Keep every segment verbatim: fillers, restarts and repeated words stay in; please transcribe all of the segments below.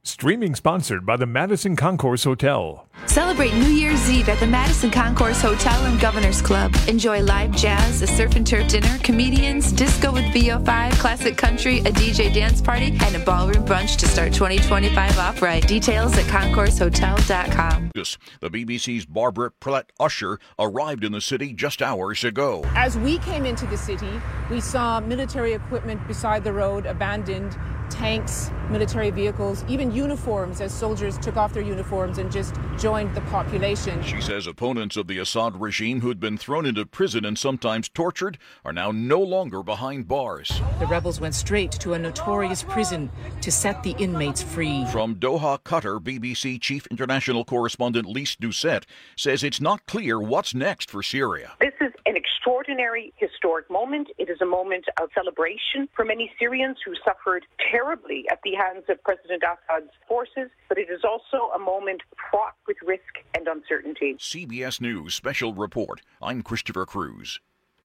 Streaming sponsored by the Madison Concourse Hotel. Celebrate New Year's Eve at the Madison Concourse Hotel and Governor's Club. Enjoy live jazz, a surf and turf dinner, comedians, disco with V O five, classic country, a D J dance party, and a ballroom brunch to start twenty twenty-five off right. Details at concourse hotel dot com. The B B C's Barbara Prillett Usher arrived in the city just hours ago. As we came into the city, we saw military equipment beside the road, abandoned, tanks, military vehicles, even uniforms as soldiers took off their uniforms and just joined the population. She says opponents of the Assad regime who'd been thrown into prison and sometimes tortured are now no longer behind bars. The rebels went straight to a notorious prison to set the inmates free. From Doha, Qatar, B B C Chief International Correspondent Lise Doucette says it's not clear what's next for Syria. This is an extraordinary, historic moment. It is a moment of celebration for many Syrians who suffered terribly at the hands of President Assad's forces, but it is also a moment fraught with risk and uncertainty. C B S News Special Report. I'm Christopher Cruz.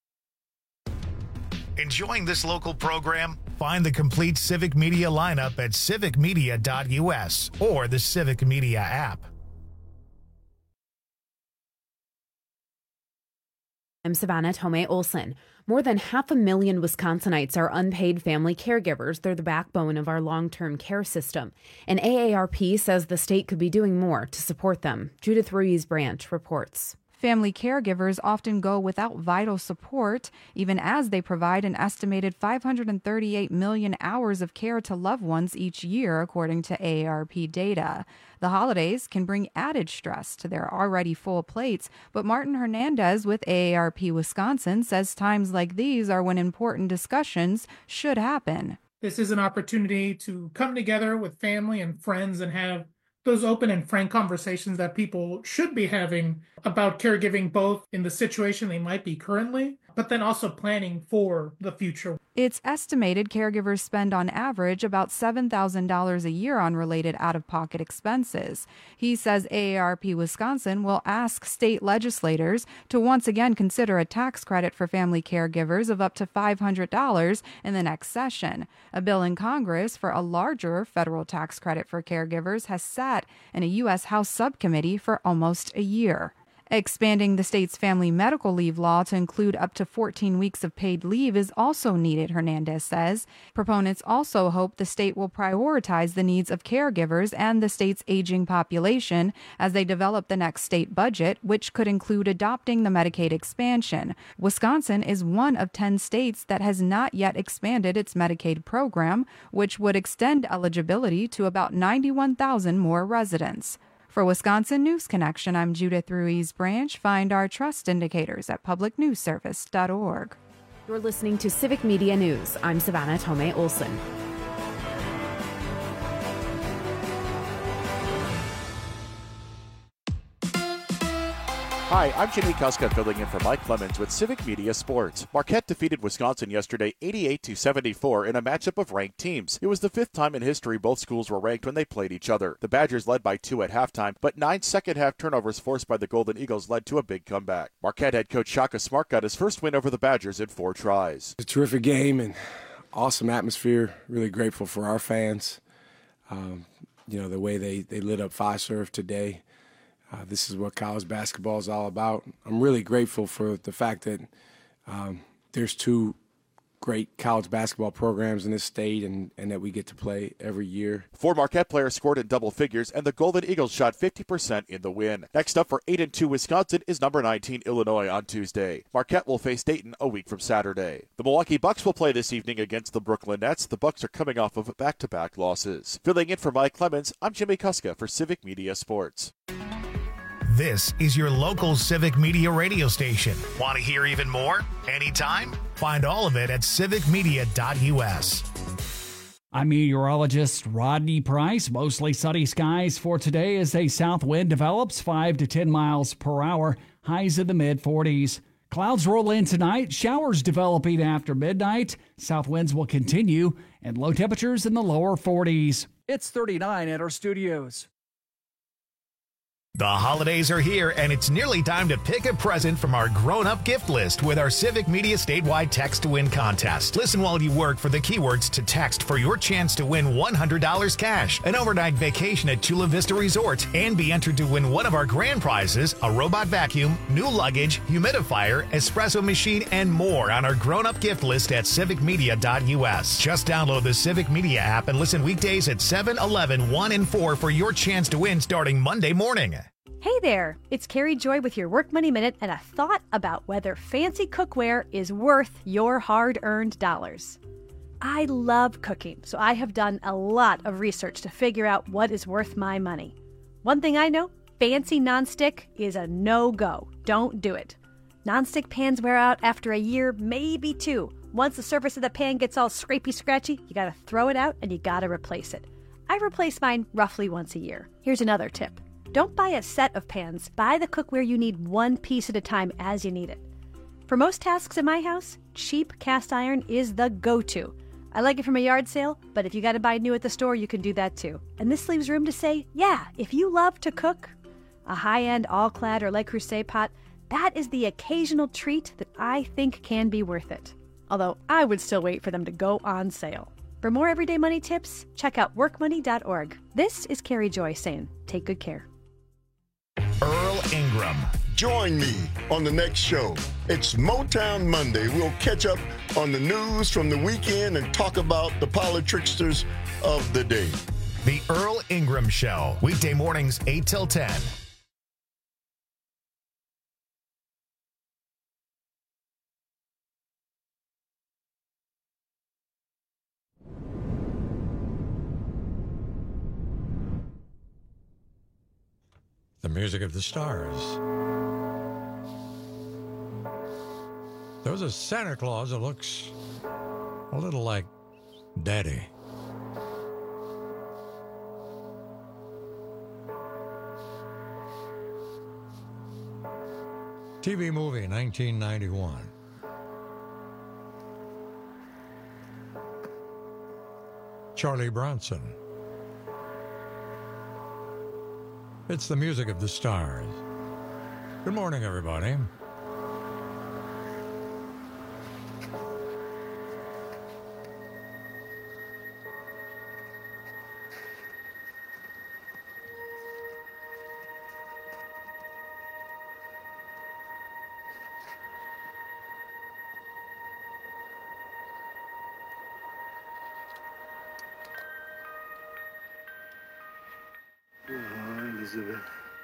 Enjoying this local program? Find the complete Civic Media lineup at civic media dot u s or the Civic Media app. I'm Savannah Tomei Olson. More than half a million Wisconsinites are unpaid family caregivers. They're the backbone of our long-term care system. And A A R P says the state could be doing more to support them. Judith Ruiz Branch reports. Family caregivers often go without vital support, even as they provide an estimated five hundred thirty-eight million hours of care to loved ones each year, according to A A R P data. The holidays can bring added stress to their already full plates, but Martin Hernandez with A A R P Wisconsin says times like these are when important discussions should happen. This is an opportunity to come together with family and friends and have those open and frank conversations that people should be having about caregiving, both in the situation they might be currently, but then also planning for the future. It's estimated caregivers spend on average about seven thousand dollars a year on related out-of-pocket expenses. He says A A R P Wisconsin will ask state legislators to once again consider a tax credit for family caregivers of up to five hundred dollars in the next session. A bill in Congress for a larger federal tax credit for caregivers has sat in a U S House subcommittee for almost a year. Expanding the state's family medical leave law to include up to fourteen weeks of paid leave is also needed, Hernandez says. Proponents also hope the state will prioritize the needs of caregivers and the state's aging population as they develop the next state budget, which could include adopting the Medicaid expansion. Wisconsin is one of ten states that has not yet expanded its Medicaid program, which would extend eligibility to about ninety-one thousand more residents. For Wisconsin News Connection, I'm Judith Ruiz Branch. Find our trust indicators at public news service dot org. You're listening to Civic Media News. I'm Savannah Tomei Olson. Hi, I'm Jimmy Kuska filling in for Mike Clemens with Civic Media Sports. Marquette defeated Wisconsin yesterday eighty-eight to seventy-four in a matchup of ranked teams. It was the fifth time in history both schools were ranked when they played each other. The Badgers led by two at halftime, but nine second-half turnovers forced by the Golden Eagles led to a big comeback. Marquette head coach Shaka Smart got his first win over the Badgers in four tries. It's a terrific game and awesome atmosphere. Really grateful for our fans. Um, you know, the way they, they lit up Fiserv today. Uh, this is what college basketball is all about. I'm really grateful for the fact that um, there's two great college basketball programs in this state and, and that we get to play every year. Four Marquette players scored in double figures, and the Golden Eagles shot fifty percent in the win. Next up for eight and two Wisconsin is number nineteen Illinois on Tuesday. Marquette will face Dayton a week from Saturday. The Milwaukee Bucks will play this evening against the Brooklyn Nets. The Bucks are coming off of back-to-back losses. Filling in for Mike Clemens, I'm Jimmy Kuska for Civic Media Sports. This is your local Civic Media radio station. Want to hear even more? Anytime? Find all of it at civic media dot u s. I'm meteorologist Rodney Price. Mostly sunny skies for today as a south wind develops five to ten miles per hour, highs in the mid forties. Clouds roll in tonight, showers developing after midnight. South winds will continue, and low temperatures in the lower forties. It's thirty-nine at our studios. The holidays are here, and it's nearly time to pick a present from our grown-up gift list with our Civic Media statewide Text to Win contest. Listen while you work for the keywords to text for your chance to win one hundred dollars cash, an overnight vacation at Chula Vista Resort, and be entered to win one of our grand prizes, a robot vacuum, new luggage, humidifier, espresso machine, and more on our grown-up gift list at civic media dot U S. Just download the Civic Media app and listen weekdays at seven, eleven, one, and four for your chance to win starting Monday morning. Hey there, it's Carrie Joy with your Work Money Minute and a thought about whether fancy cookware is worth your hard-earned dollars. I love cooking, so I have done a lot of research to figure out what is worth my money. One thing I know, fancy nonstick is a no-go. Don't do it. Nonstick pans wear out after a year, maybe two. Once the surface of the pan gets all scrapey-scratchy, you gotta throw it out and you gotta replace it. I replace mine roughly once a year. Here's another tip. Don't buy a set of pans. Buy the cookware you need one piece at a time as you need it. For most tasks in my house, cheap cast iron is the go-to. I like it from a yard sale, but if you got to buy new at the store, you can do that too. And this leaves room to say, yeah, if you love to cook, a high-end all-clad or Le Creuset pot, that is the occasional treat that I think can be worth it. Although I would still wait for them to go on sale. For more everyday money tips, check out work money dot org. This is Carrie Joy saying, take good care. Earl Ingram. Join me on the next show. It's Motown Monday. We'll catch up on the news from the weekend and talk about the politricksters of the day. The Earl Ingram Show. Weekday mornings, eight till ten. The music of the stars. There's a Santa Claus that looks a little like Daddy. T V movie, nineteen ninety-one. Charlie Bronson. It's the music of the stars. Good morning, everybody. Elizabeth.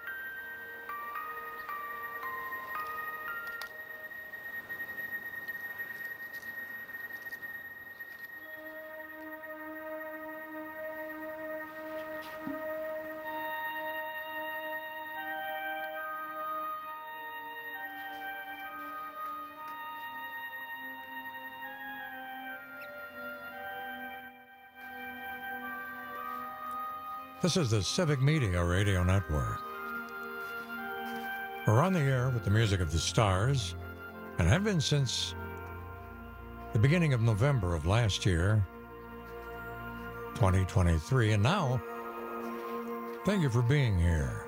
This is the Civic Media Radio Network. We're on the air with the music of the stars and have been since the beginning of November of last year, twenty twenty-three. And now, thank you for being here.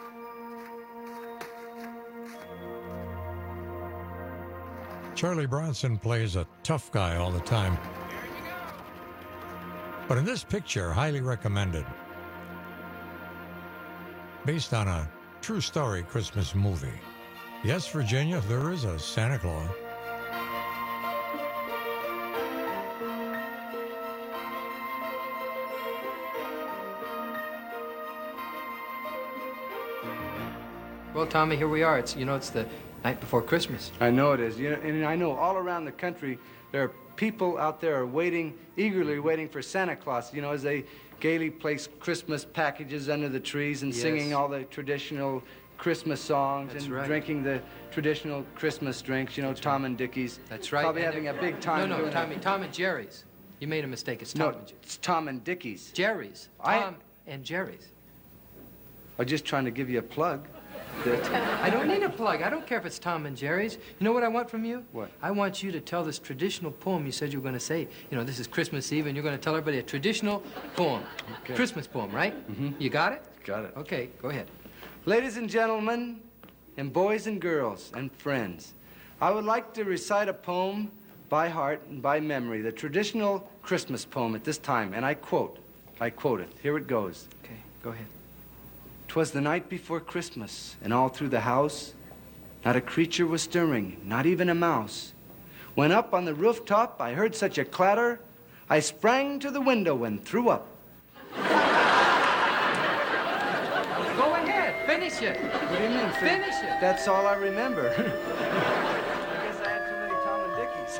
Charlie Bronson plays a tough guy all the time. But in this picture, highly recommended. Based on a true story Christmas movie. Yes, Virginia, there is a Santa Claus. Well, Tommy, here we are. It's, you know, it's the night before Christmas. I know it is. You know, and I know all around the country there are people out there are waiting, eagerly waiting for Santa Claus, you know, as they gaily place Christmas packages under the trees and yes. singing all the traditional Christmas songs That's and right. drinking the traditional Christmas drinks, you know, That's Tom right. and Dickies. That's right. Probably and having a big time No, no, doing Tommy, it. Tom and Jerry's. You made a mistake. It's Tom no, and Jerry's. it's Tom and Dickies. Jerry's. Tom I... and Jerry's. I'm just trying to give you a plug. I don't need a plug. I don't care if it's Tom and Jerry's. You know what I want from you? What? I want you to tell this traditional poem you said you were going to say. You know, this is Christmas Eve, and you're going to tell everybody a traditional poem. Okay. Christmas poem, right? Mm-hmm. You got it? Got it. Okay, go ahead. Ladies and gentlemen, and boys and girls and friends, I would like to recite a poem by heart and by memory, the traditional Christmas poem at this time, and I quote, I quote it. Here it goes. Okay, go ahead. 'Twas the night before Christmas, and all through the house, not a creature was stirring, not even a mouse. When up on the rooftop I heard such a clatter, I sprang to the window and threw up. Go ahead, finish it. What do you mean? Finish it. That's all I remember. I guess I had too many Tom and Dickies.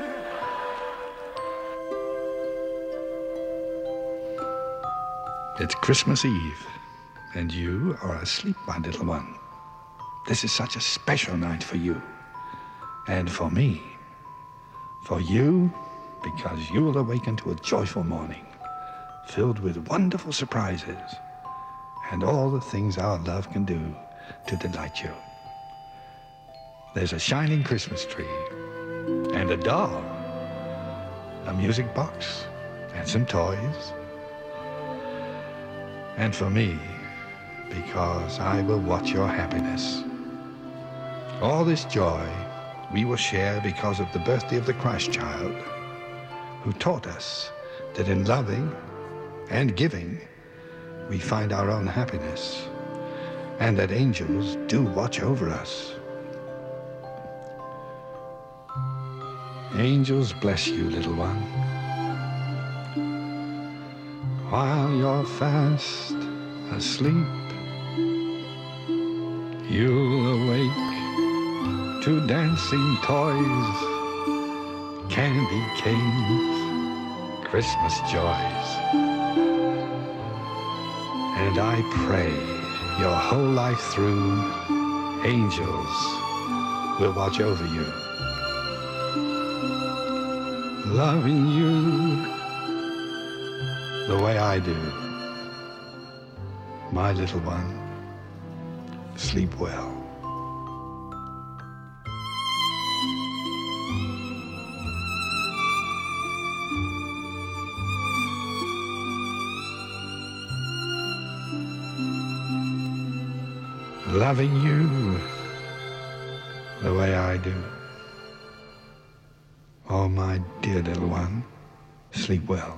It's Christmas Eve, and you are asleep, my little one. This is such a special night for you, and for me. For you, because you will awaken to a joyful morning, filled with wonderful surprises, and all the things our love can do to delight you. There's a shining Christmas tree, and a doll, a music box, and some toys. And for me, because I will watch your happiness. All this joy we will share because of the birthday of the Christ child, who taught us that in loving and giving, we find our own happiness, and that angels do watch over us. Angels bless you, little one. While you're fast asleep, you'll awake to dancing toys, candy canes, Christmas joys. And I pray your whole life through, angels will watch over you, loving you the way I do. My little one, sleep well. Loving you the way I do. Oh, my dear little one, sleep well.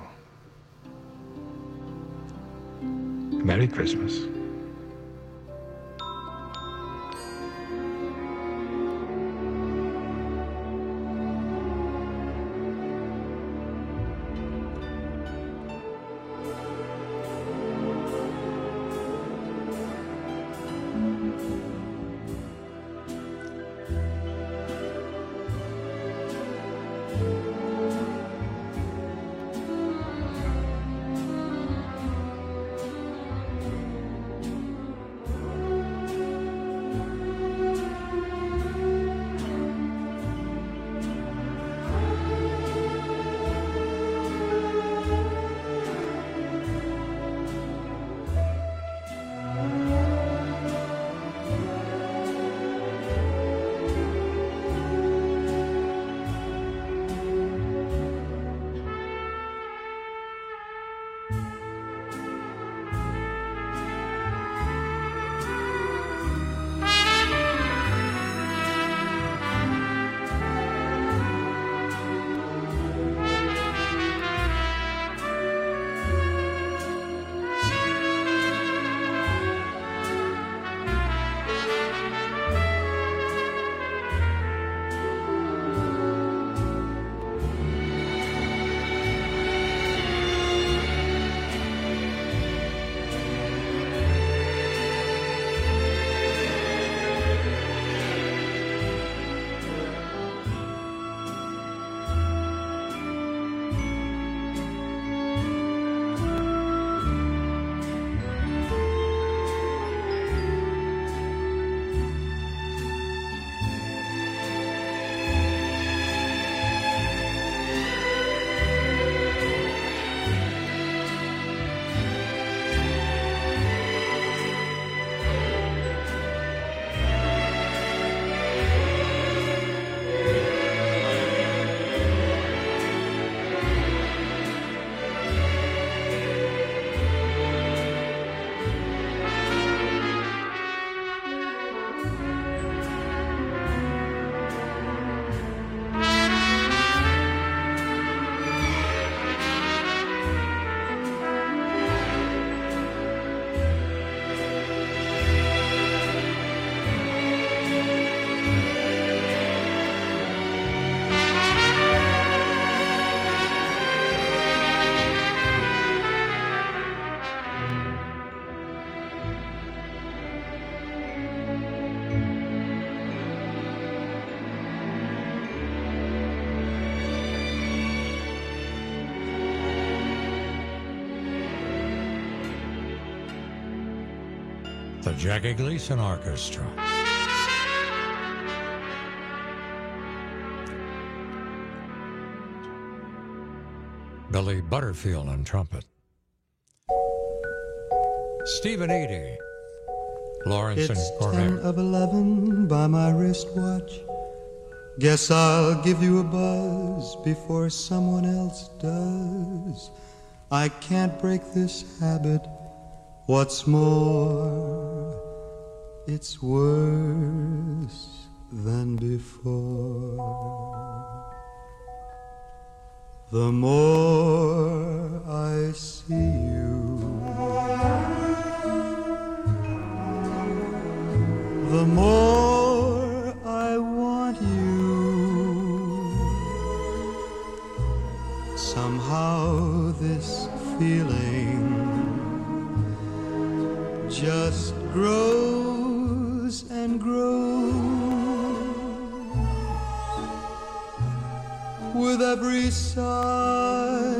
Merry Christmas. The Jackie Gleason Orchestra. Billy Butterfield on trumpet. Stephen Eady. Lawrence It's and Cornet. ten of eleven by my wristwatch. Guess I'll give you a buzz before someone else does. I can't break this habit. What's more, it's worse than before. The more I see you, the more I want you. Somehow this feeling just grows and grows. With every sigh,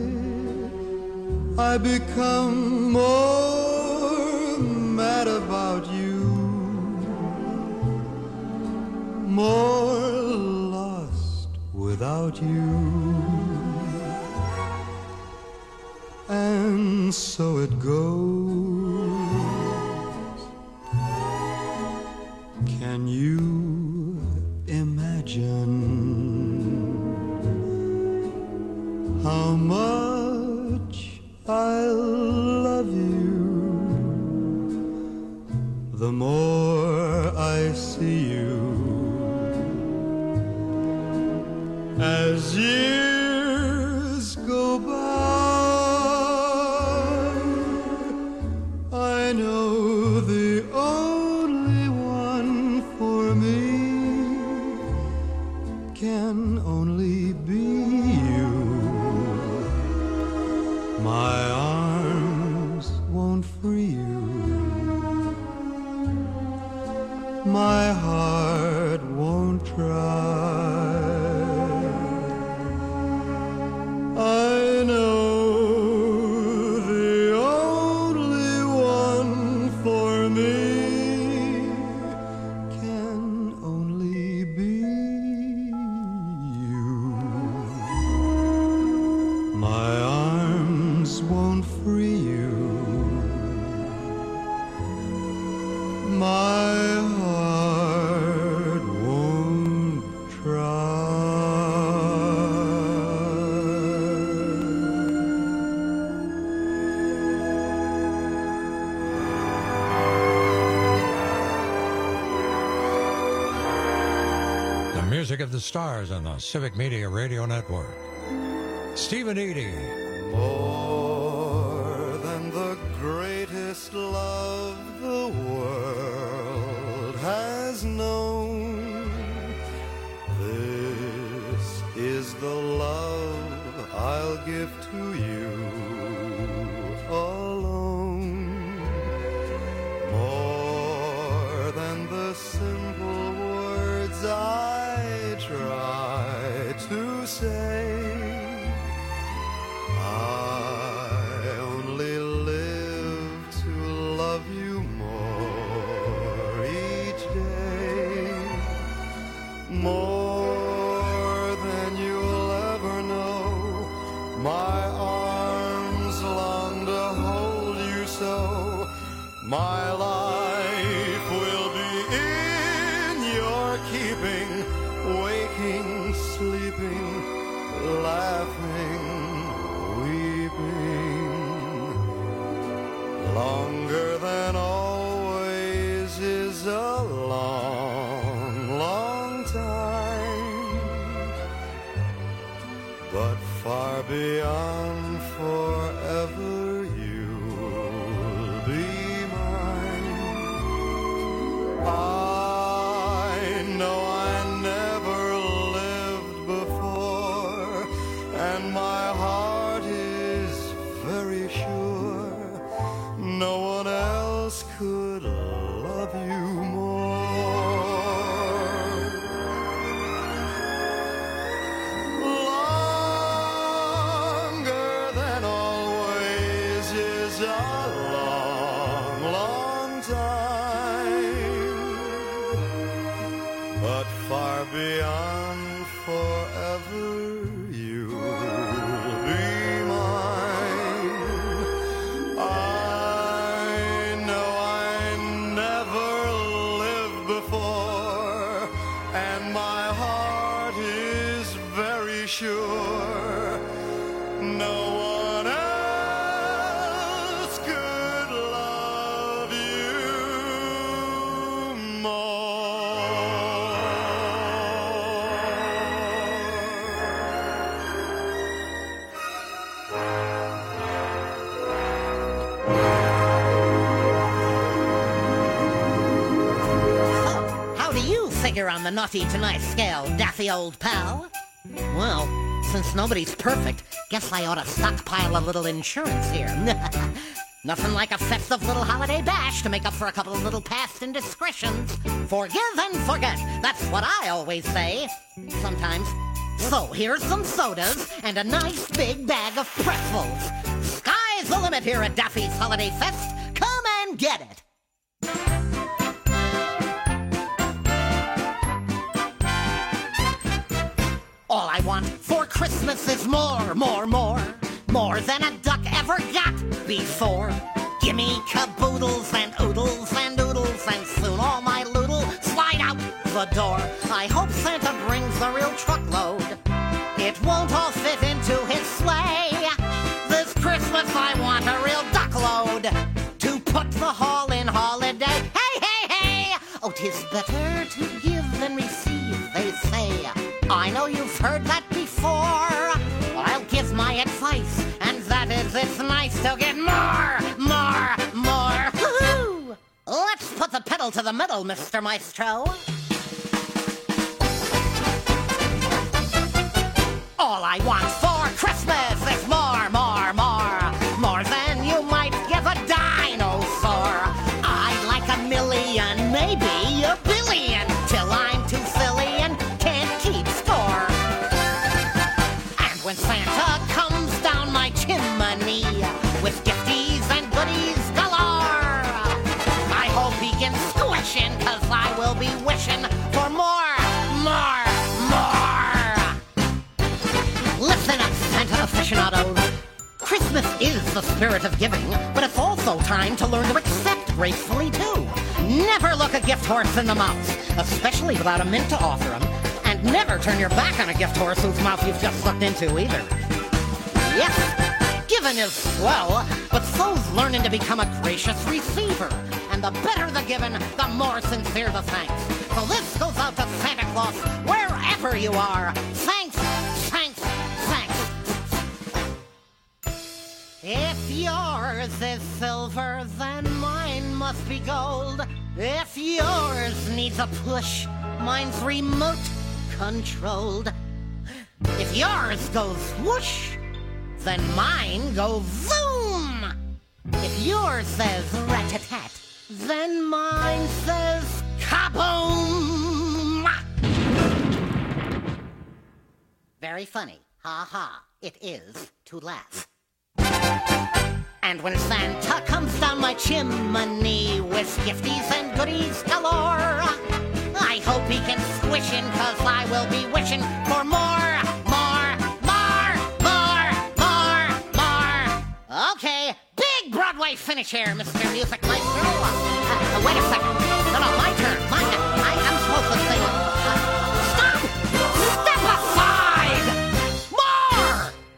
I become more mad about you, more lost without you. And so it goes. Can you imagine how much I love you? The more I see you, as years go by, I know the only one for me can only be you. My arms won't free you. My heart won't try. I know the only one for me can only be you. My arms won't free you. My heart won't try. The music of the stars on the Civic Media Radio Network. Stephen Eady. More than the greatest love the world has known, this is the love I'll give to you alone. More than the simple words I try to say, I only live to love you more each day, more than you'll ever know. My arms long to hold you so. My life will be in your keeping, waking, sleeping, laughing, weeping. Longer than always is a long, long time, but far beyond forever you'll be mine. I know I never lived before, and my heart is very sure no one else could love you more. Longer than always is a long, long time. but far beyond forever you'll be mine. I know I never lived before, and my heart is very sure no one else could love you more. How do you figure on the naughty to nice scale, daffy old pal? Well, since nobody's perfect, guess I ought to stockpile a little insurance here. Nothing like a festive little holiday bash to make up for a couple of little past indiscretions. Forgive and forget, that's what I always say. Sometimes. So here's some sodas and a nice big bag of pretzels. Sky's the limit here at Daffy's Holiday Fest. Come and get it. All I want for Christmas is more, more, more. More than a duck ever got before. Gimme caboodles and oodles and oodles, and soon all my loodle slide out the door. I hope Santa brings a real truckload. It won't all fit into his sleigh. This Christmas I want a real duck load to put the hall in holiday. Hey, hey, hey! Oh, 'tis better to give than receive, they say. I know you've heard that before. I'll give my advice, and that is it's nice to get more, more, more. Woo-hoo! Let's put the pedal to the metal, Mister Maestro. All I want for Christmas is more, more, more. More than you might give a dinosaur. I'd like a million, maybe a billion, till I'm too silly and can't keep score. And when Santa comes down my chimney with gifties and goodies galore, I hope he can squish in, 'cause I will be wishing for more, more, more. Listen up, Santa aficionados. Christmas is the spirit of giving, but it's also time to learn to accept gracefully, too. Never look a gift horse in the mouth, especially without a mint to offer him. And never turn your back on a gift horse whose mouth you've just sucked into, either. Yes, giving is swell, but so's learning to become a gracious receiver. And the better the giving, the more sincere the thanks. So this goes out to Santa Claus, wherever you are. Thanks, thanks, thanks. If yours is silver, then mine must be gold. If yours needs a push, mine's remote controlled. If yours goes whoosh, then mine goes zoom. If yours says rat-a-tat, then mine says kaboom. Very funny. Ha ha. It is to laugh. And when Santa comes down my chimney with gifties and goodies galore, I hope he can squish in, 'cause I will be wishing for more, more, more, more, more, more. Okay, big Broadway finish here, Mister Music Maestro. Uh, uh, wait a second. No, no, my turn. My turn. I, I'm supposed to sing. Uh, stop! Step aside! More!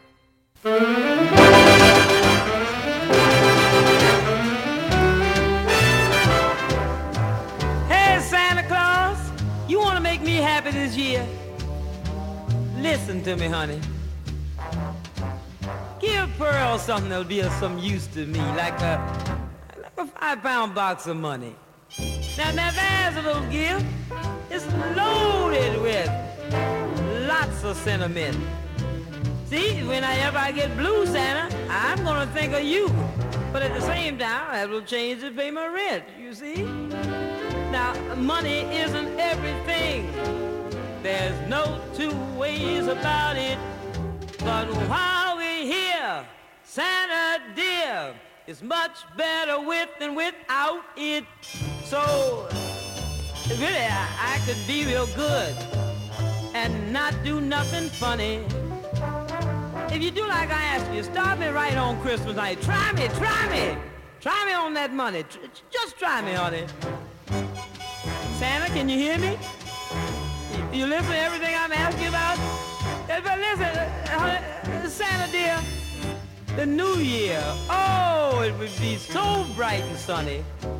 You want to make me happy this year? Listen to me, honey. Give Pearl something that'll be of some use to me, like a, like a five-pound box of money. Now, now there's a little gift. It's loaded with lots of sentiment. See, whenever I get blue, Santa, I'm gonna think of you. But at the same time, I will change to pay my rent, you see? Now, money isn't everything. There's no two ways about it. But while we're here, Santa dear, it's much better with than without it. So really, I, I could be real good and not do nothing funny. If you do like I ask you, start me right on Christmas night. Try me, try me. Try me on that money. Tr- just try me, honey. Santa, can you hear me? You, you listen to everything I'm asking you about? Uh, But listen, uh, honey, Santa dear, the new year, oh, it would be so bright and sunny.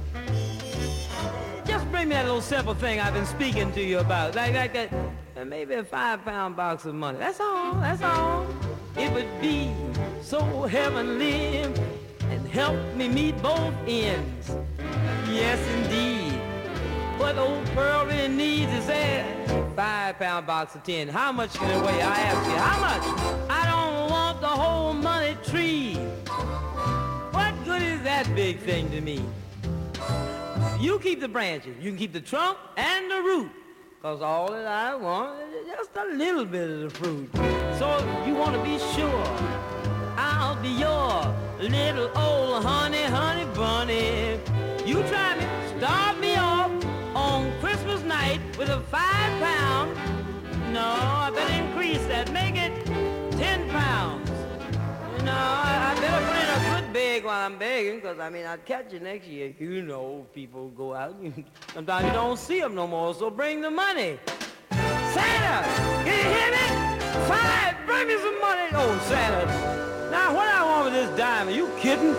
Just bring me that little simple thing I've been speaking to you about. Like, like that, uh, maybe a five-pound box of money. That's all, that's all. It would be so heavenly and help me meet both ends. Yes, indeed. What old Pearl really needs is a five-pound box of tin. How much can it weigh? I ask you, how much? I don't want the whole money tree. What good is that big thing to me? You keep the branches. You can keep the trunk and the root. Because all that I want is just a little bit of the fruit. So if you want to be sure, I'll be your little old honey, honey bunny. You try me, start me off on Christmas night with a five pound. No, I better increase that, make it ten pounds. You know, I, I better put in a good beg while I'm begging, because, I mean, I'd catch you next year. You know, people go out. Sometimes you don't see them no more, so bring the money. Santa, can you hear me? Five, bring me some money. Oh, Santa, now what I want with this dime? Are you kidding?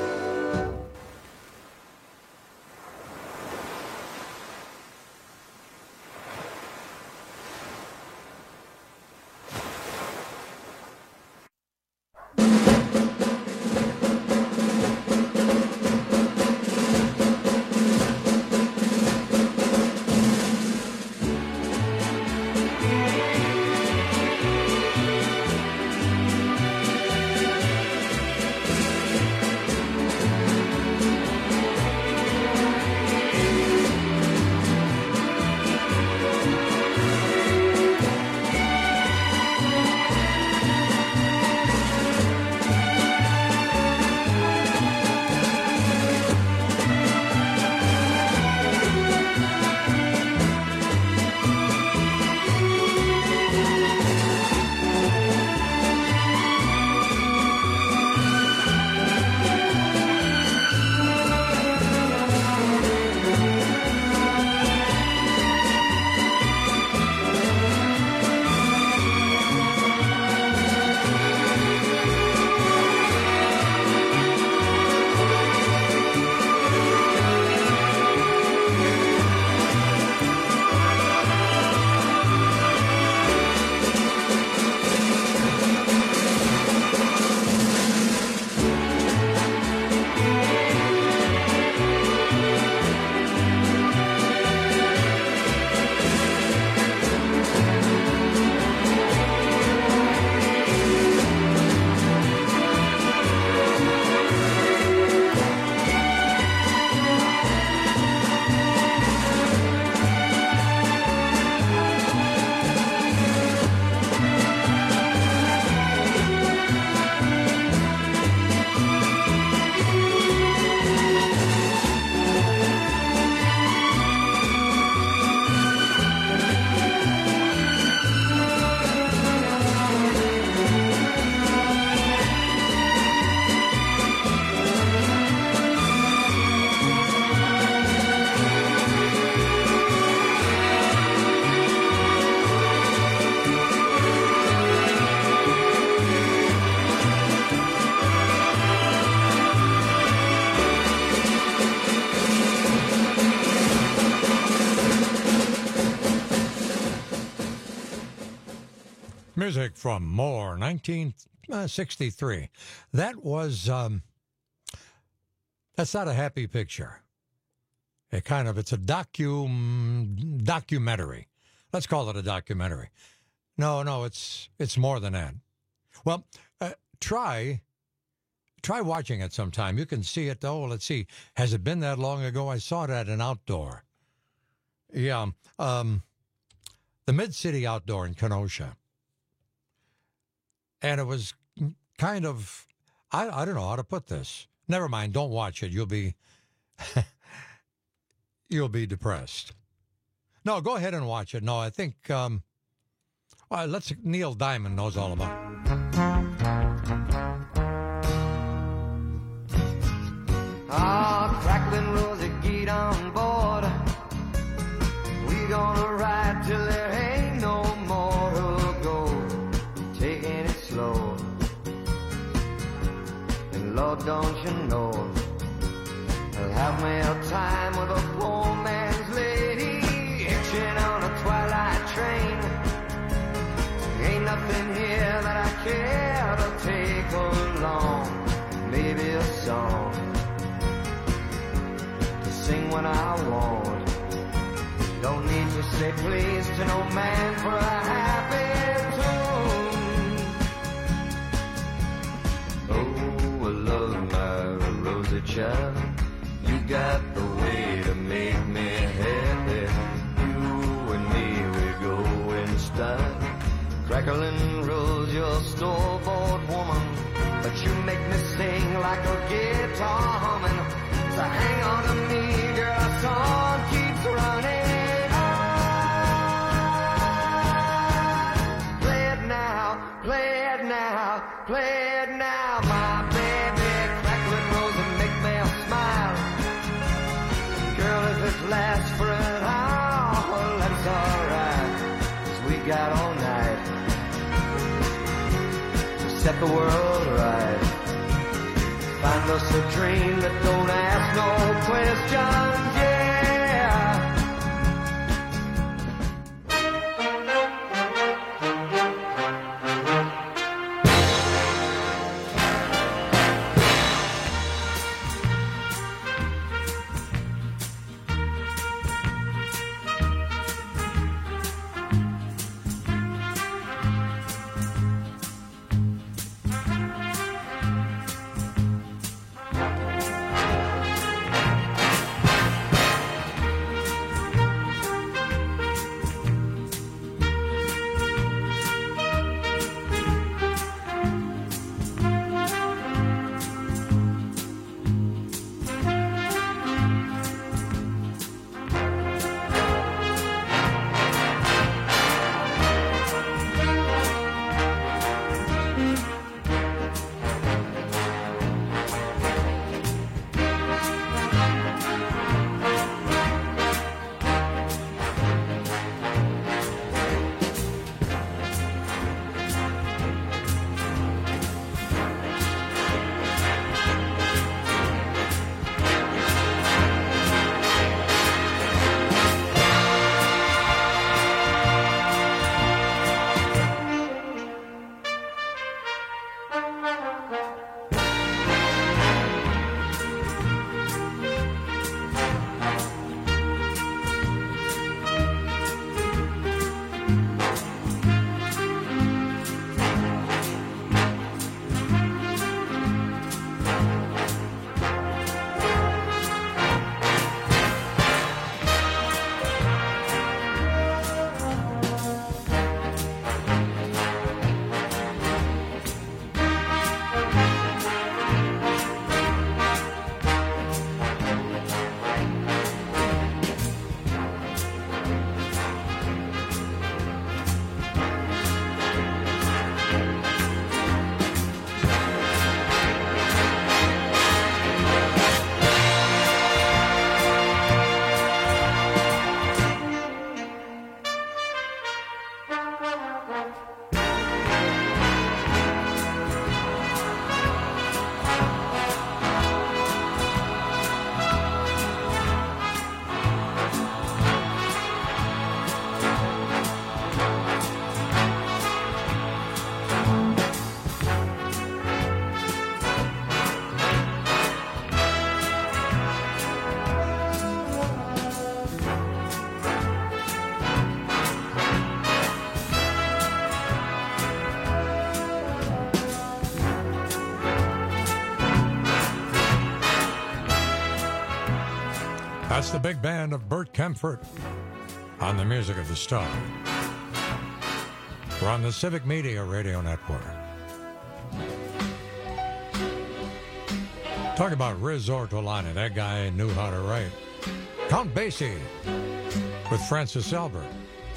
Music from More, nineteen sixty-three. That was, um, that's not a happy picture. It kind of, it's a docu, documentary. Let's call it a documentary. No, no, it's it's more than that. Well, uh, try, try watching it sometime. You can see it, oh, let's see. Has it been that long ago? I saw it at an outdoor. Yeah, um, the Mid-City Outdoor in Kenosha. And it was kind of, I, I don't know how to put this. Never mind, don't watch it. You'll be, you'll be depressed. No, go ahead and watch it. No, I think, um, well, let's, Neil Diamond knows all about it. Ah, crackling rosy, get on board. We gonna ride till there ain't no more to go. Taking it slow. And Lord, don't you know, I'll have me a time with a poor man's lady, hitching on a twilight train. Ain't nothing here that I care to take along. Maybe a song to sing when I want. Don't need to say please to no man for a happy tune. Oh, I love my rosy child. You got the way to make me happy. You and me, we go in style. Crackling rose, you're store-bought woman, but you make me sing like a guitar humming. So hang on to me, girl, our song keeps running on. Play it now, play it now, play it now, my baby. Crackling rose and make me smile. Girl, if it lasts for an hour, that's alright, 'cause we got all night to set the world right. Find us a dream that don't ask no questions, yeah. That's the big band of Bert Kaempfert on the Music of the Star. We're on the Civic Media Radio Network. Talk about Riz Ortolani. That guy knew how to write. Count Basie with Francis Albert.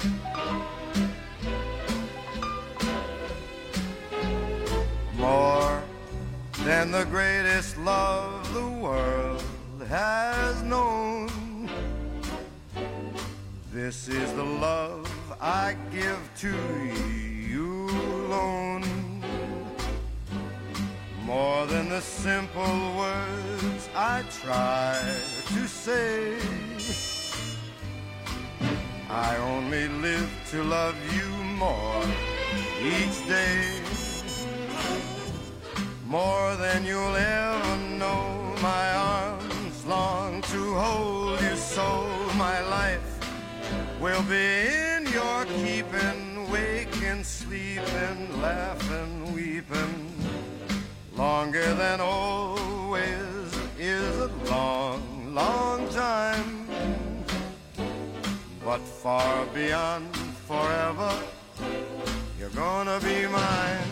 More than the greatest love the world has known, this is the love I give to you alone. More than the simple words I try to say, I only live to love you more each day. More than you'll ever know, my arms long to hold you so. My life will be in your keeping, waking, sleeping, laughing, weeping. Longer than always is a long, long time, but far beyond forever, you're gonna be mine.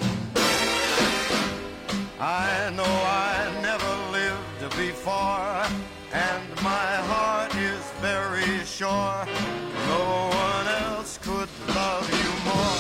I know I never lived before, and my heart is very sure no one else could love you more.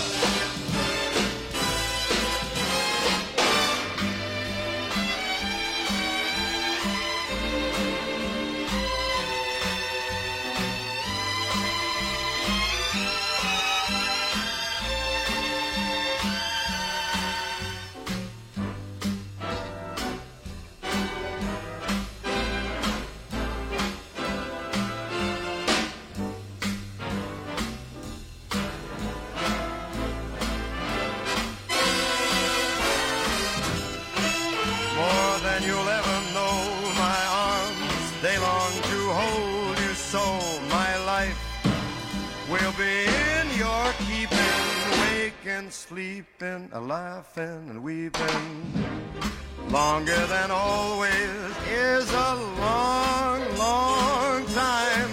Sleeping, a laughing and weeping. Longer than always is a long, long time,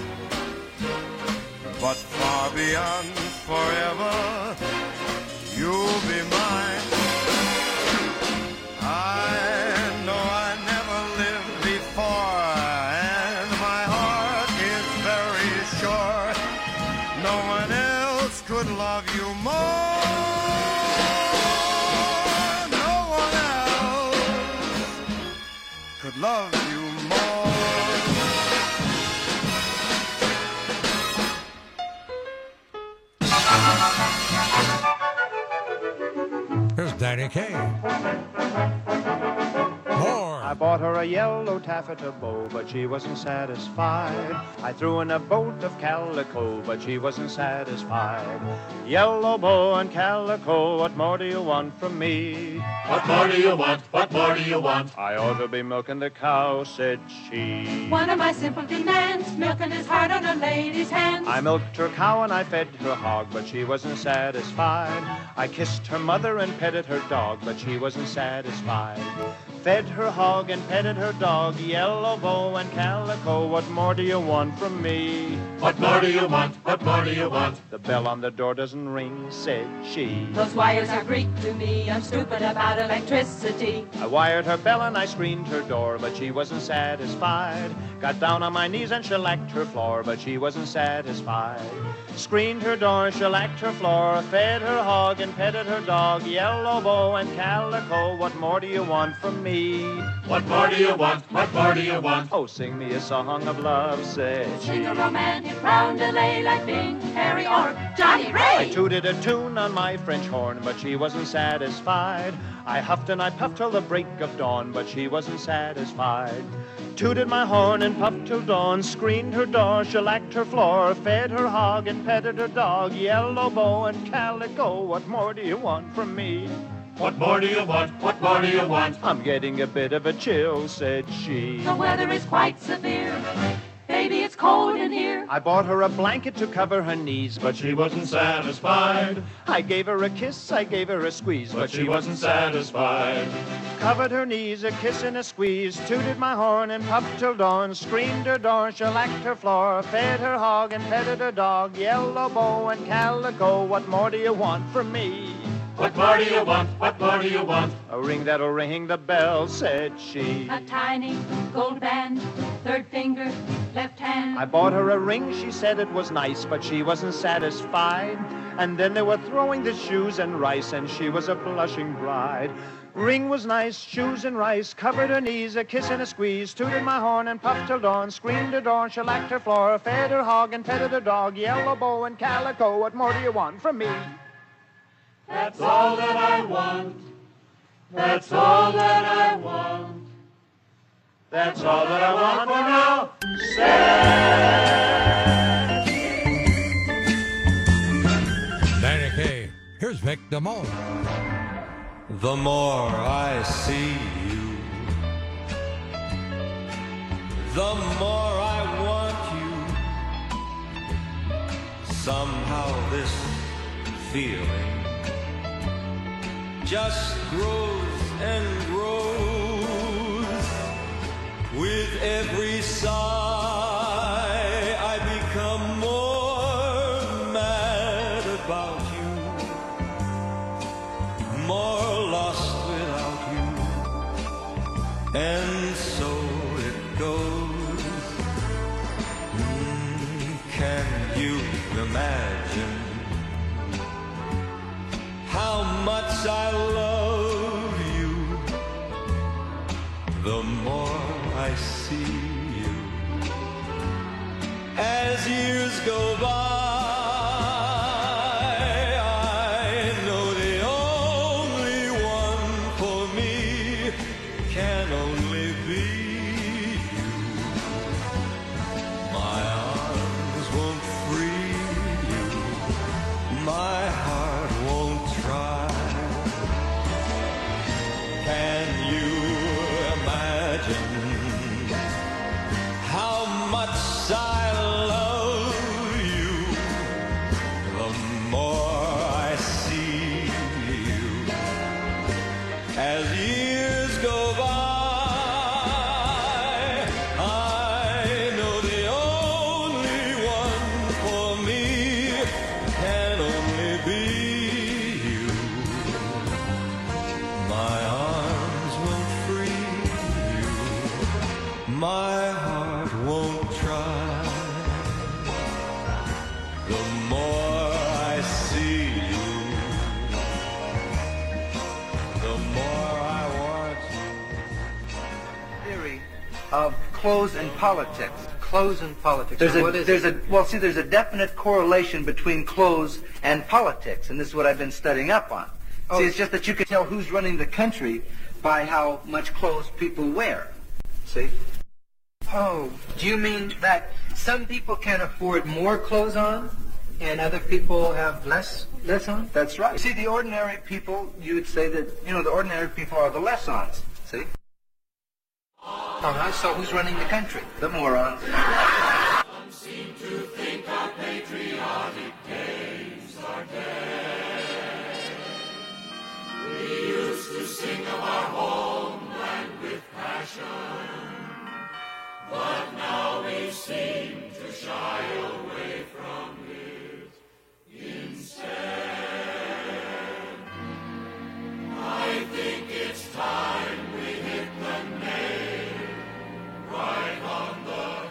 but far beyond forever, you'll be mine. I know I never lived before, and my heart is very sure no one else could love you more. Love you more. Here's Danny Kaye. More. I bought her a yellow taffeta bow, but she wasn't satisfied. I threw in a bolt of calico, but she wasn't satisfied. Yellow bow and calico, what more do you want from me? What more do you want? What more do you want? I ought to be milking the cow, said she. One of my simple demands, milking is hard on a lady's hands. I milked her cow and I fed her hog, but she wasn't satisfied. I kissed her mother and petted her dog, but she wasn't satisfied. Fed her hog and petted her dog, yellow bow and calico, what more do you want from me? What more do you want? What more do you want? The bell on the door doesn't ring, said she. Those wires are Greek to me, I'm stupid about electricity. I wired her bell and I screened her door, but she wasn't satisfied. Got down on my knees and shellacked her floor, but she wasn't satisfied. Screened her door, shellacked her floor, fed her hog and petted her dog, yellow bow and calico, what more do you want from me? What more do you want? What more do you want? Oh, sing me a song of love, said she. Sing a romantic roundelay like Bing, Harry, or Johnny Ray. I tooted a tune on my French horn, but she wasn't satisfied. I huffed and I puffed till the break of dawn, but she wasn't satisfied. Tooted my horn and puffed till dawn, screened her door, shellacked her floor, fed her hog and petted her dog, yellow bow and calico, what more do you want from me? What more do you want? What more do you want? I'm getting a bit of a chill, said she. The weather is quite severe. Baby, it's cold in here. I bought her a blanket to cover her knees, but she wasn't satisfied. I gave her a kiss, I gave her a squeeze, but, but she wasn't satisfied. Covered her knees, a kiss and a squeeze, tooted my horn and puffed till dawn, screamed her door, shellacked her floor, fed her hog and petted her dog, yellow bow and calico, what more do you want from me? What more do you want? What more do you want? A ring that'll ring the bell, said she. A tiny gold band, third finger, left hand. I bought her a ring, she said it was nice, but she wasn't satisfied. And then they were throwing the shoes and rice, and she was a blushing bride. Ring was nice, shoes and rice, covered her knees, a kiss and a squeeze, tooted my horn and puffed till dawn, screamed her dawn, shellacked her floor, fed her hog and petted her dog, yellow bow and calico, what more do you want from me? That's all that I want. That's all that I want. That's all that I want for now. Danny Kaye. Here's Vic Damone. The more I see you, the more I want you. Somehow this feeling just grows and grows. With every sigh I become more mad about you, more lost without you, and so it goes. Mm, can you imagine how much I love you? The more I see you, as years go by, I know the only one for me can only be you. My arms won't free you, my heart won't try. Can you imagine how much I love you? The more I see you, as years go by, I know the only one for me can only be you. My arms won't free you, my heart won't try. The more I see you, the more I want you. Theory of clothes and politics. Clothes and politics. There's a, what is there's it? a, well, see, there's a definite correlation between clothes and politics, and this is what I've been studying up on. Oh. See, it's just that you can tell who's running the country by how much clothes people wear. See? Oh, do you mean that some people can afford more clothes on and other people have less less on? That's right. See, the ordinary people, you would say that, you know, the ordinary people are the less-ons. See? All right, so who's running the country? The morons. Some seem to think our patriotic days are dead. We used to sing of our homeland with passion, but now we seem to shy away from it instead. I think it's time we hit the nail right on the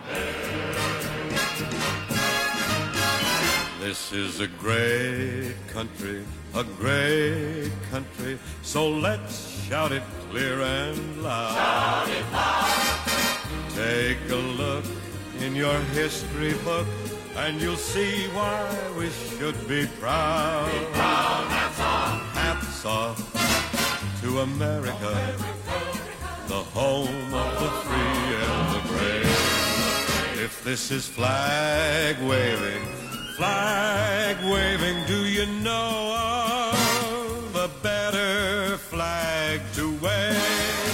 head. This is a great country, a great country, so let's shout it clear and loud. Shout it loud. Take a look in your history book, and you'll see why we should be proud. Be proud, hats off. Hats off to America, the home of the free and the brave. If this is flag waving, flag waving, do you know of a better flag to wave?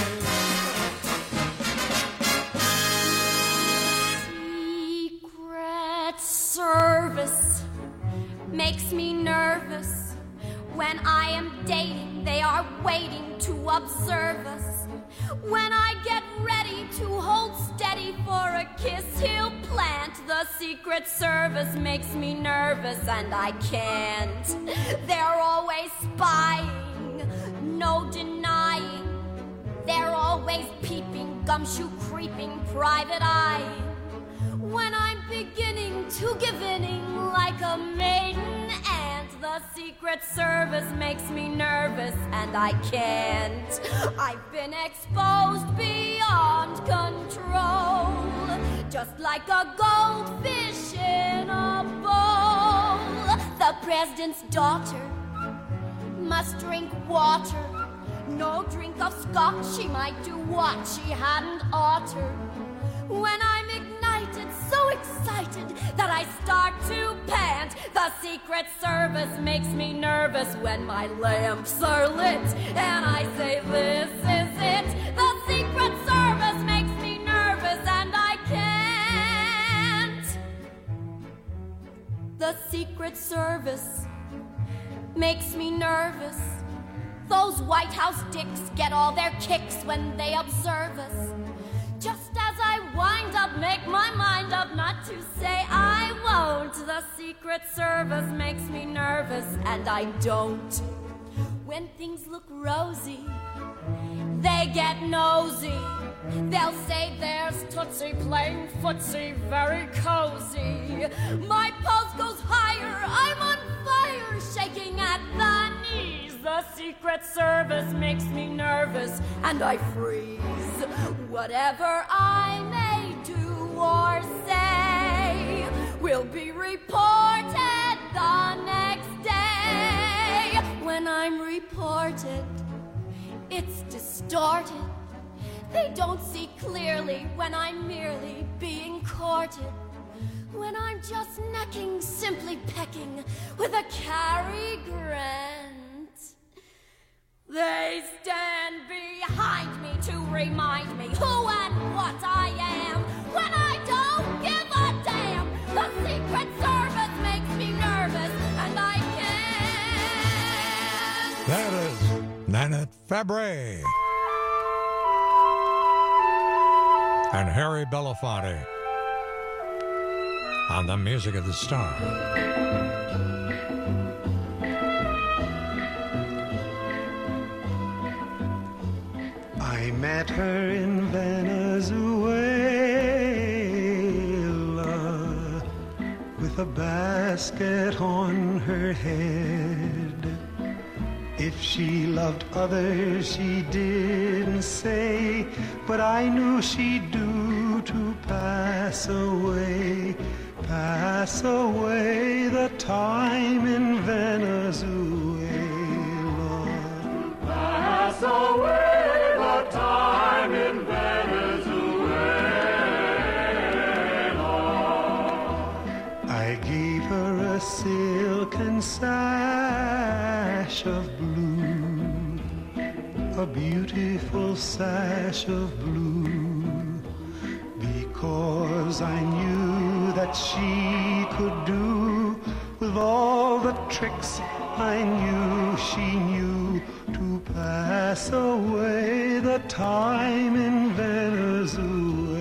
Secret Service makes me nervous. When I am dating, they are waiting to observe us. When I get ready to hold steady for a kiss, he'll plant the The Secret Service makes me nervous and I can't. They're always spying, no denying. They're always peeping, gumshoe creeping, private eye. When I'm beginning to give inning like a maiden ant, the Secret Service makes me nervous and I can't. I've been exposed beyond control, just like a goldfish in a bowl. The president's daughter must drink water. No drink of scotch, she might do what she hadn't oughter. When I'm ignited, so excited that I start to pant, the Secret Service makes me nervous when my lamps are lit and I say, this is it. The Secret Service makes me nervous and I can't. The Secret Service makes me nervous. Those White House dicks get all their kicks when they observe us. Just as I wind up, make my mind up not to say I won't. The Secret Service makes me nervous and I don't. When things look rosy, they get nosy. They'll say there's Tootsie playing footsie, very cozy. My pulse goes higher, I'm on fire, shaking at the knees. The Secret Service makes me nervous and I freeze. Whatever I may do or say will be reported the next day. When I'm reported, it's distorted. They don't see clearly when I'm merely being courted. When I'm just necking, simply pecking with a Cary Grant. They stand behind me to remind me who and what I am. When I don't give a damn, the Secret Service makes me nervous and I can't. That is Nanette Fabry and Harry Belafonte on the Music of the Star. I met her in Venezuela with a basket on her head. If she loved others, she didn't say, but I knew she'd do to pass away, pass away the time in Venezuela. Pass away the time in Venezuela. I gave her a silken sash of blue, a beautiful sash of blue, because I knew that she could do with all the tricks I knew she knew to pass away the time in Venezuela.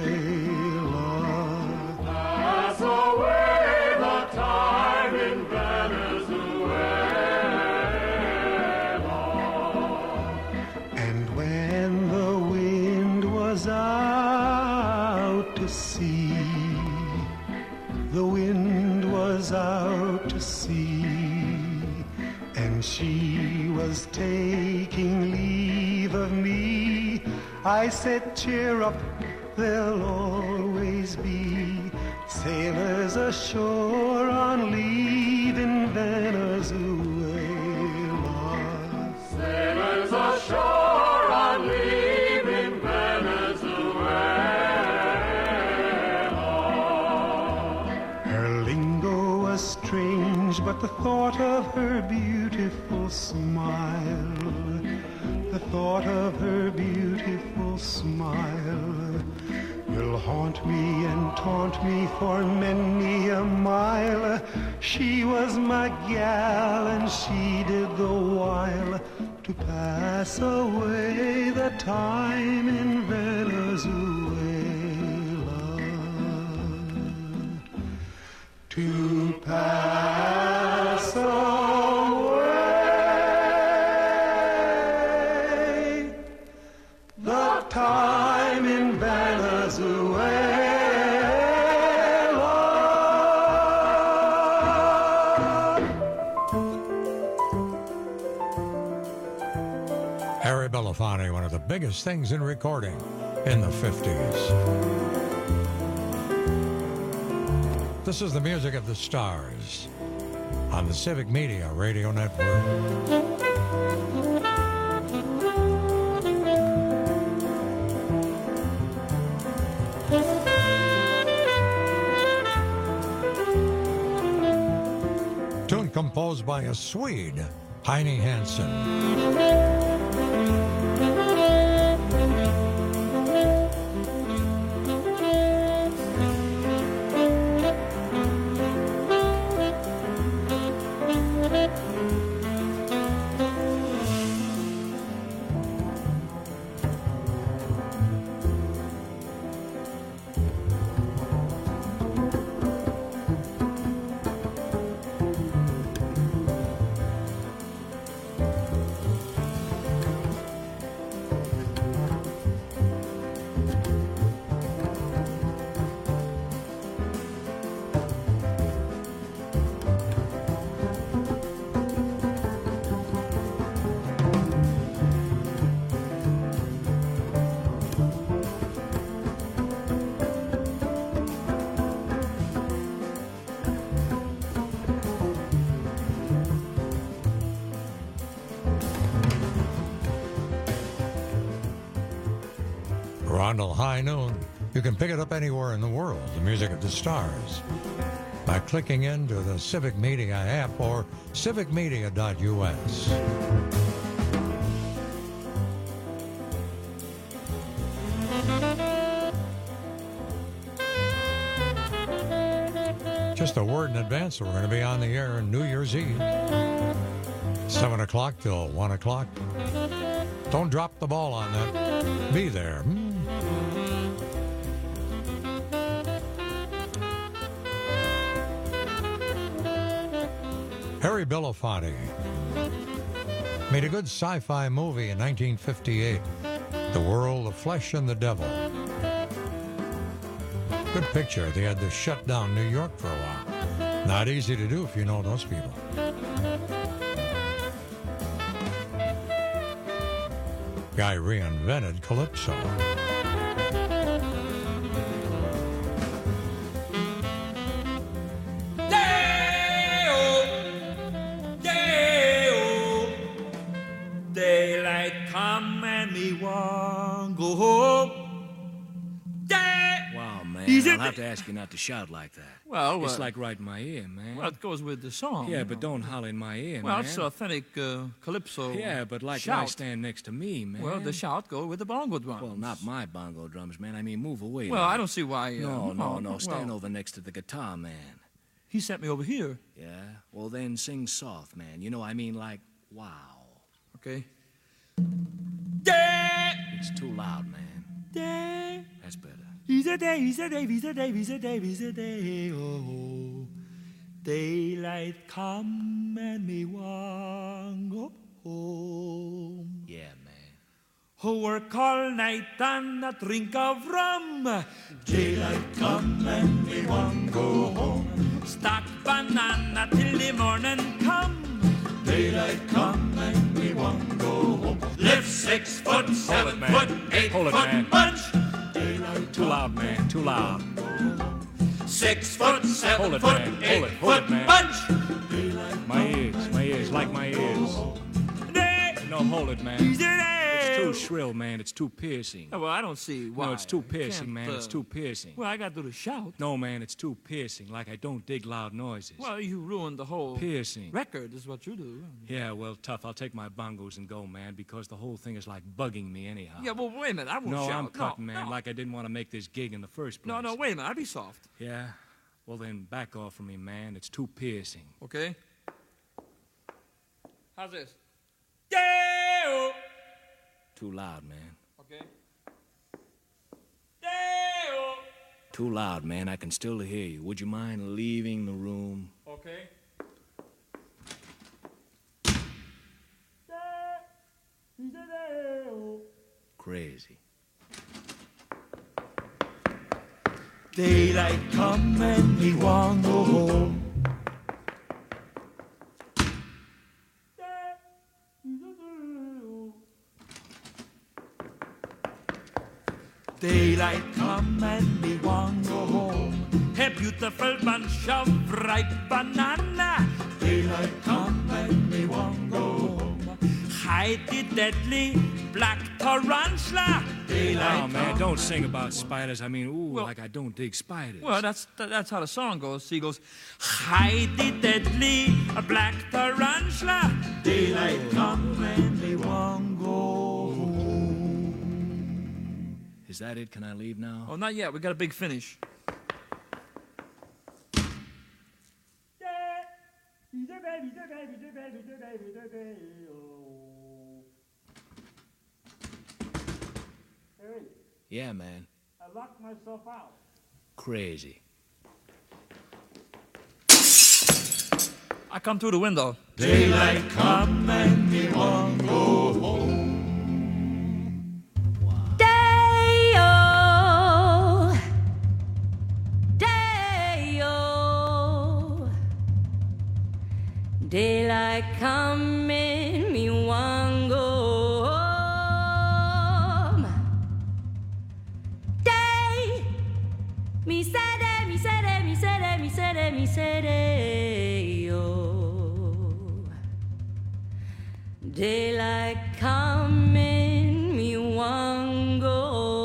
Pass away the time in Venezuela. And when the wind was out to sea, the wind was out to sea, and she was taking leave of me, I said, cheer up, there'll always be sailors ashore on leave in Venezuela. Sailors ashore on leave in Venezuela. Her lingo was strange, but the thought of her beautiful smile, the thought of her beautiful smile will haunt me and taunt me for many a mile. She was my gal and she did the while to pass away the time in Venezuela. to pass away. The time in Venezuela. Harry Belafonte, one of the biggest things in recording in the fifties. This is the music of the stars on the Civic Media Radio Network. Tune composed by a Swede, Heine Hansen. Rondell High Noon. You can pick it up anywhere in the world, the music of the stars, by clicking into the Civic Media app or civic media dot U S. Just a word in advance, we're going to be on the air on New Year's Eve, seven o'clock till one o'clock. Don't drop the ball on that. Be there. Hmm? Harry Belafonte made a good sci-fi movie in nineteen fifty-eight, The World of Flesh and the Devil. Good picture. They had to shut down New York for a while. Not easy to do if you know those people. Guy reinvented Calypso. Daylight come and me want go home. Day. Wow, man, Is I'll it- have to ask you not to shout like that. Well, It's uh, like right in my ear, man. Well, it goes with the song. Yeah, you but know. don't holler in my ear, Well, man. it's authentic uh, calypso. Yeah, but like shout. why stand next to me, man? Well, the shout go with the bongo drums. Well, not my bongo drums, man. I mean, move away. Well, now. I don't see why. Uh, No, no, no. well, Stand well, over next to the guitar, man. He sent me over here. Yeah? Well, then sing soft, man. You know, I mean, like, wow. Okay. It's too loud, man. Day. That's better. He's a day, he's a day, he's a day, he's a day, he's a day, oh. Daylight come and me want go home. Yeah, man. Who work all night and a drink of rum. Daylight come and me want go home. Stack banana till the morning come. Daylight come and me want go home. Lift six foot, seven man. foot, eight Hold it, foot man. bunch. Too loud, man. Too loud. Six foot, seven Hold it, foot, man. eight Hold it. Hold foot it, man. bunch. My ears. My ears. Like my ears. No, hold it, man. It's too shrill, man. It's too piercing. Oh, well, I don't see why. No, it's too I piercing, can't, man. uh, It's too piercing. Well, I got to do the shout. No, man, it's too piercing. Like I don't dig loud noises. Well, you ruined the whole Piercing. record, is what you do. Yeah, well, tough. I'll take my bongos and go, man, because the whole thing is like bugging me anyhow. Yeah, well, wait a minute. I won't No, shout. I'm cutting, no, man, no. like I didn't want to make this gig in the first place. No, no, wait a minute. I'll be soft. Yeah? Well, then back off from me, man. It's too piercing. Okay? How's this? Deo! Too loud, man. Okay. Deo! Too loud, man. I can still hear you. Would you mind leaving the room? Okay. Crazy. Daylight come and me want go home. Daylight come and me want go home. A beautiful bunch of ripe banana. Daylight come and me want go home. Hide the deadly black tarantula. Daylight Oh, man, come. don't sing about spiders. I mean, ooh, like I don't dig spiders. Well, that's that's how the song goes. He goes, hide the deadly black tarantula. Daylight come and me want go home. Is that it? Can I leave now? Oh, not yet. We got a big finish. Yeah, man. I locked myself out. Crazy. I come through the window. Daylight come and me want go home. Day-o, day-o, daylight coming, me want go home. Day, me say day, me say day, me say day, me say day, me say day-o. Daylight coming, me want go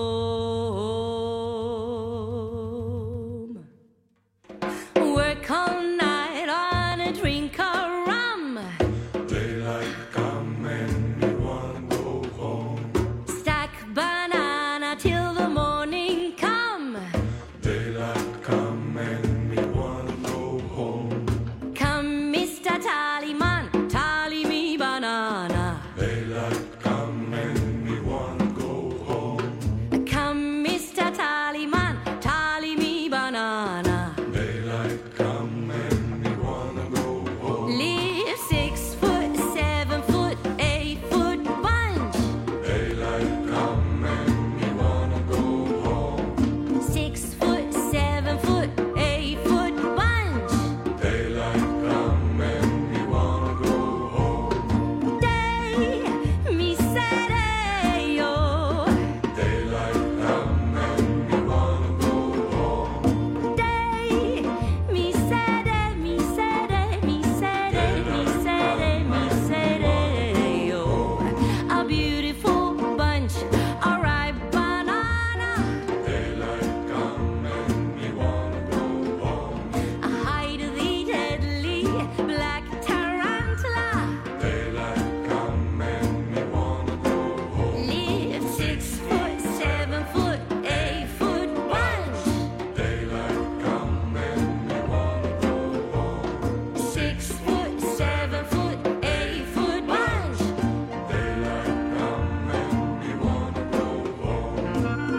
home. Work all night on a drink of rum. Daylight come and me want go home. Stack banana till the morning come. Daylight come and me want go home. Come, Mister Tallyman, tally me banana. Daylight come and me want go home. Come, Mister Tallyman, tally me banana. Daylight come and me wanna go home. Live six foot, seven foot, eight foot bunch. Daylight come and me wanna go home. Six foot, seven foot, eight foot bunch. Daylight come and me wanna go home. Day, me say day, yo. Daylight come and me wanna go home. Day, me say day, me say day, me say day, me say day, me say day, yo. A beautiful bunch, a ripe banana. Daylight come and me wanna go home. A hide the deadly black tarantula. Daylight come and me wanna go home. Live six foot, seven foot, eight foot bunch. Daylight come and me wanna go home. Six foot, seven foot, eight foot bunch. Daylight come and me wanna go home.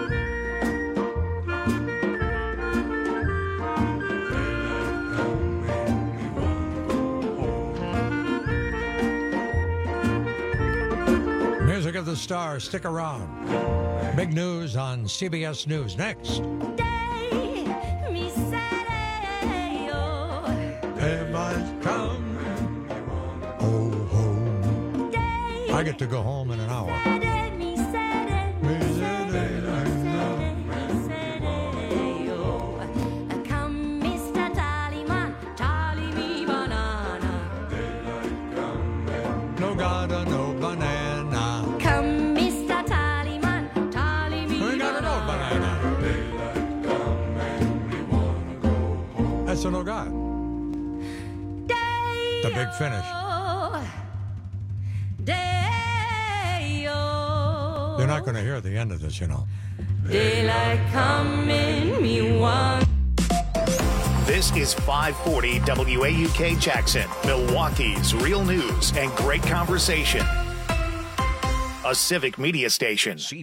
Music of the Stars, stick around. Big news on C B S News next. Day, me say day, yo. Daylight come, oh home. I get to go home in an hour. Day, me say day, me say day, me say day, yo. Come, Mister Tallyman, tally me banana. No gotta no banana. Come, Mister Tallyman, tally me We got no banana. That's a no god. Day, The big finish. day, yo. They're not going to hear the end of this, you know. Daylight coming, me want. This is five forty W A U K Jackson, Milwaukee's real news and great conversation. A Civic Media Station.